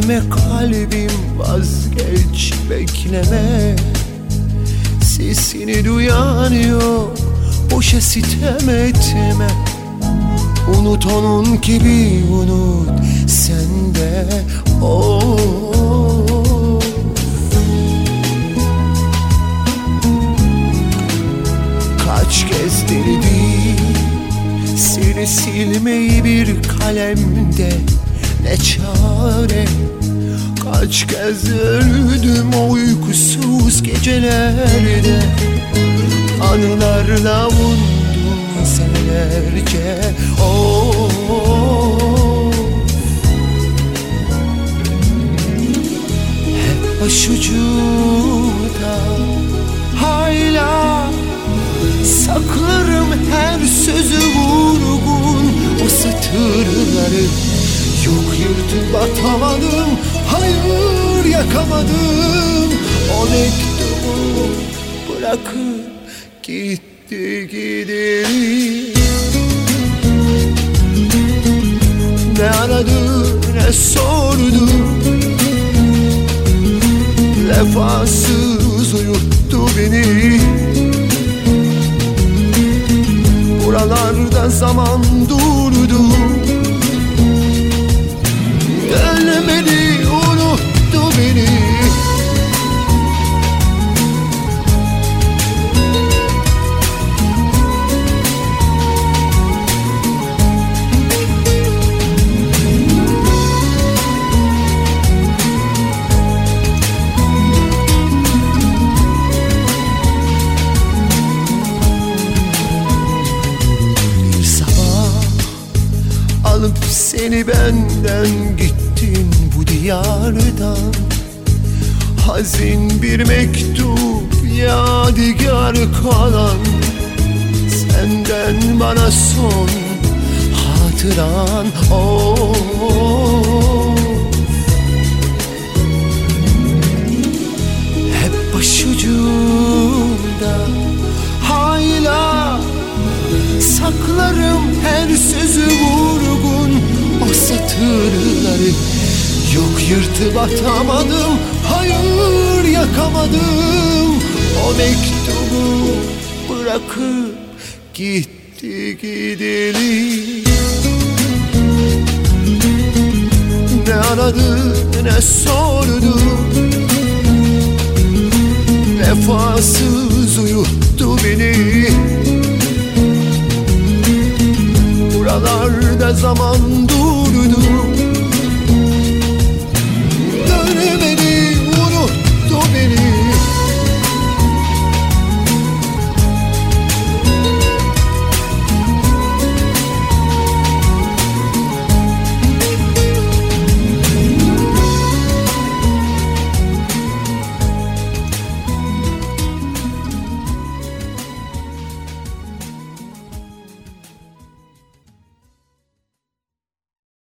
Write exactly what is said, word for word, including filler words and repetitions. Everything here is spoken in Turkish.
Bekleme kalbim, vazgeç bekleme. Sesini duyan yok, boşa sitem etme. Unut onun gibi unut sen de. Oh. Kaç kez denedim seni silmeyi bir kalemde, ne çare. Kaç kez öldüm o uykusuz gecelerde, anılarla vundum senelerce. Oh. Hep başucumda hala saklarım her sözü vurgun, o satırları. Yok yırtıp atamadım, hayır yakamadım. O mektubu bırakıp gitti gideri. Ne aradı ne sordu, vefasız uyuttu beni. Buralarda zaman durdu, ölmedi, unuttu beni. Bir sabah alıp seni benden gittin bu diyardan. Hazin bir mektup, yadigar kalan, senden bana son hatıran. Oh. Hep başucumda hala saklarım her sözü vurgun, o satırları. Yok yırtıp atamadım, hayır yakamadım. O mektubu bırakıp gitti gideli. Ne aradı ne sordu, vefasız uyuttu beni. Buralarda zaman